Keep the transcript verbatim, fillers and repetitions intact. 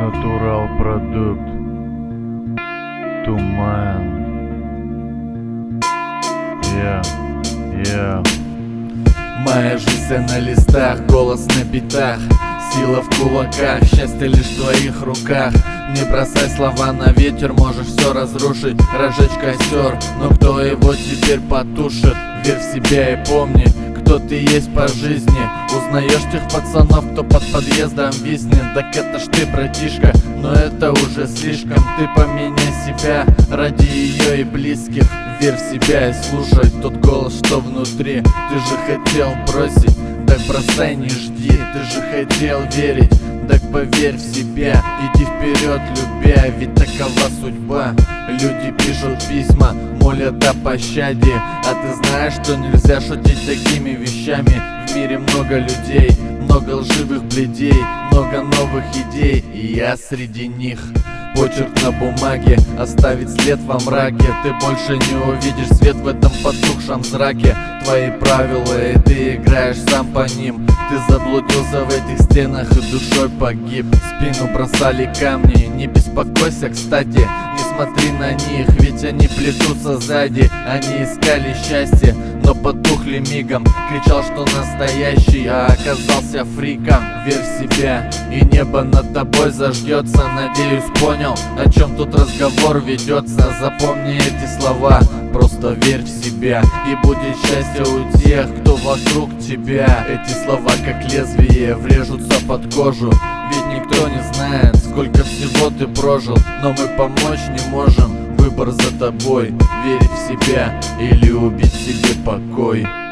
Натурал продукт. Туман. Я, я. Моя жизнь на листах, голос на битах, сила в кулаках, счастье лишь в твоих руках. Не бросай слова на ветер, можешь все разрушить, разжечь костер, но кто его теперь потушит? Верь в себя и помни, кто ты есть по жизни. Узнаешь тех пацанов, кто под подъездом виснет. Так это ж ты, братишка, но это уже слишком. Ты поменяй себя ради ее и близких. Верь в себя и слушай тот голос, что внутри. Ты же хотел бросить, так бросай, не жди. Ты же хотел верить, так поверь в себя. Иди вперед, любя, ведь такова судьба. Люди пишут письма, молят о пощаде, а ты знаешь, что нельзя шутить такими вещами. В мире много людей, много лживых бледей, много новых идей, и я среди них. Почерк на бумаге, оставить след во мраке. Ты больше не увидишь свет в этом потухшем зраке. Твои правила, и ты играешь сам по ним. Ты заблудился в этих стенах и душой погиб. В спину бросали камни, не беспокойся, кстати. Не смотри на них, ведь они плетутся сзади. Они искали счастье, но потухли мигом. Кричал, что настоящий, а оказался фриком. Верь в себя, и небо над тобой заждется. Надеюсь, понял, о чем тут разговор ведется. Запомни эти слова, просто верь в себя, и будет счастье у тех, кто вокруг тебя. Эти слова как лезвие врежутся под кожу, ведь никто не знает, сколько всего ты прожил. Но мы помочь не можем, выбор за тобой. Верить в себя или убить себе покой.